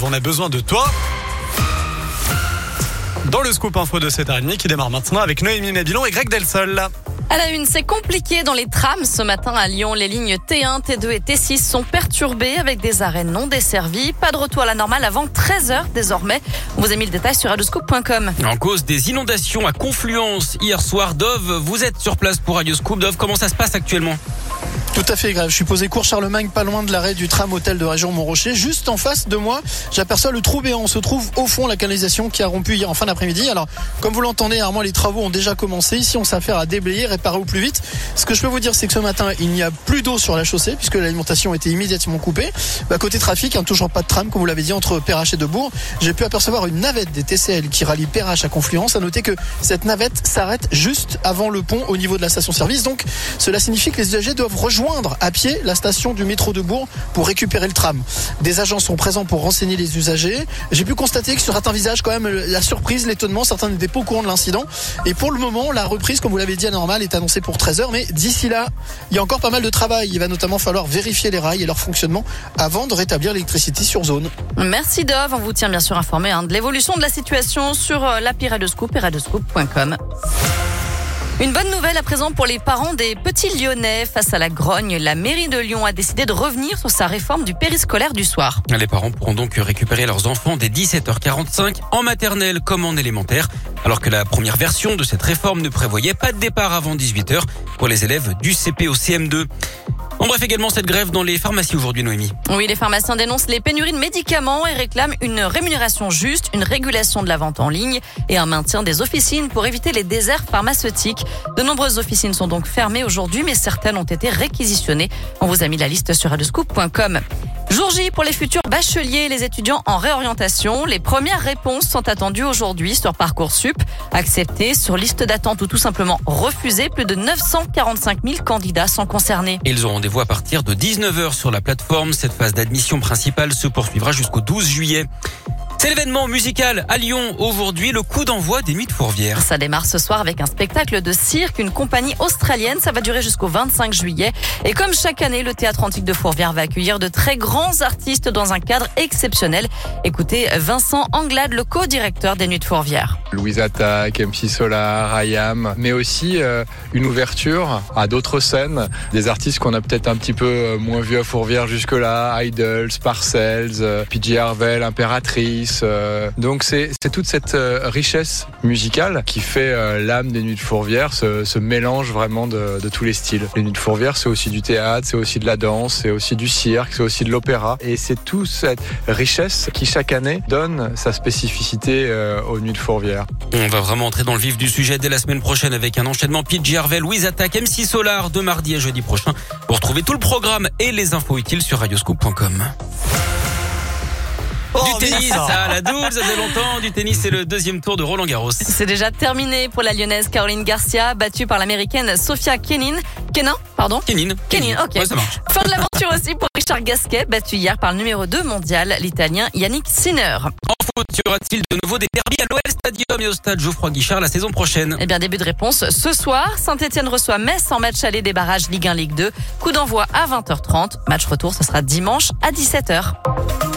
Dove, on a besoin de toi. Dans le scoop info de 7h30 qui démarre maintenant avec Noémie Mabilon et Greg Delsol. À la une, c'est compliqué dans les trams ce matin à Lyon. Les lignes T1, T2 et T6 sont perturbées avec des arrêts non desservis. Pas de retour à la normale avant 13h désormais. On vous a mis le détail sur radioscoop.com. En cause des inondations à Confluence hier soir, Dove, vous êtes sur place pour Radioscoop. Dove, comment ça se passe actuellement ? Tout à fait grave. Je suis posé cours Charlemagne, pas loin de l'arrêt du tram hôtel de région Montrocher. Juste en face de moi, j'aperçois le trou béant. On se trouve au fond la canalisation qui a rompu hier en fin d'après-midi. Alors, comme vous l'entendez, normalement les travaux ont déjà commencé. Ici, on s'affaire à déblayer, réparer au plus vite. Ce que je peux vous dire, c'est que ce matin, il n'y a plus d'eau sur la chaussée puisque l'alimentation a été immédiatement coupée. Côté trafic, toujours pas de tram, comme vous l'avez dit, entre Perrache et Debourg. J'ai pu apercevoir une navette des TCL qui rallie Perrache à Confluence. À noter que cette navette s'arrête juste avant le pont au niveau de la station-service. Donc, cela signifie que les usagers doivent rejoindre à pied la station du métro de Bourg pour récupérer le tram. Des agents sont présents pour renseigner les usagers. J'ai pu constater que sur certains visages, quand même, la surprise, l'étonnement, certains n'étaient pas au courant de l'incident. Et pour le moment, la reprise, comme vous l'avez dit, à normal, est annoncée pour 13h. Mais d'ici là, il y a encore pas mal de travail. Il va notamment falloir vérifier les rails et leur fonctionnement avant de rétablir l'électricité sur zone. Merci Dove. On vous tient bien sûr informé de l'évolution de la situation sur l'appli Radioscoop et radioscoop.com. Une bonne nouvelle à présent pour les parents des petits Lyonnais. Face à la grogne, la mairie de Lyon a décidé de revenir sur sa réforme du périscolaire du soir. Les parents pourront donc récupérer leurs enfants dès 17h45 en maternelle comme en élémentaire, alors que la première version de cette réforme ne prévoyait pas de départ avant 18h pour les élèves du CP au CM2. On bref également cette grève dans les pharmacies aujourd'hui, Noémie. Oui, les pharmaciens dénoncent les pénuries de médicaments et réclament une rémunération juste, une régulation de la vente en ligne et un maintien des officines pour éviter les déserts pharmaceutiques. De nombreuses officines sont donc fermées aujourd'hui, mais certaines ont été réquisitionnées. On vous a mis la liste sur radioscoop.com. Jour J pour les futurs bacheliers et les étudiants en réorientation. Les premières réponses sont attendues aujourd'hui sur Parcoursup. Acceptés, sur liste d'attente ou tout simplement refusés, plus de 945 000 candidats sont concernés. Ils ont rendez-vous à partir de 19h sur la plateforme. Cette phase d'admission principale se poursuivra jusqu'au 12 juillet. C'est l'événement musical à Lyon. Aujourd'hui, le coup d'envoi des Nuits de Fourvière. Ça démarre ce soir avec un spectacle de cirque, une compagnie australienne. Ça va durer jusqu'au 25 juillet. Et comme chaque année, le Théâtre Antique de Fourvière va accueillir de très grands artistes dans un cadre exceptionnel. Écoutez Vincent Anglade, le co-directeur des Nuits de Fourvière. Louise Attaque, MC Solar, IAM, mais aussi une ouverture à d'autres scènes. Des artistes qu'on a peut-être un petit peu moins vus à Fourvière jusque-là. Idols, Parcells, PJ Harvey, Impératrice. Donc c'est toute cette richesse musicale qui fait l'âme des Nuits de Fourvière, ce mélange vraiment de tous les styles. Les Nuits de Fourvière, c'est aussi du théâtre, c'est aussi de la danse, c'est aussi du cirque, c'est aussi de l'opéra. Et c'est toute cette richesse qui chaque année donne sa spécificité aux Nuits de Fourvière. On va vraiment entrer dans le vif du sujet dès la semaine prochaine avec un enchaînement PJ Harvey, Louise Attaque, MC Solar de mardi à jeudi prochain. Pour retrouver tout le programme et les infos utiles sur radioscoop.com. Du tennis, ça, la double, ça fait longtemps. Du tennis, c'est le deuxième tour de Roland Garros. C'est déjà terminé pour la Lyonnaise Caroline Garcia, battue par l'Américaine Sofia Kenin, ok. Ouais, ça marche. Fin de l'aventure aussi pour Richard Gasquet, battu hier par le numéro 2 mondial, l'Italien Yannick Sinner. En foot, y aura-t-il de nouveau des derbies à l'OL Stadium et au stade Geoffroy-Guichard la saison prochaine? Eh bien, début de réponse ce soir. Saint-Etienne reçoit Metz en match aller des barrages Ligue 1, Ligue 2. Coup d'envoi à 20h30. Match retour, ce sera dimanche à 17h.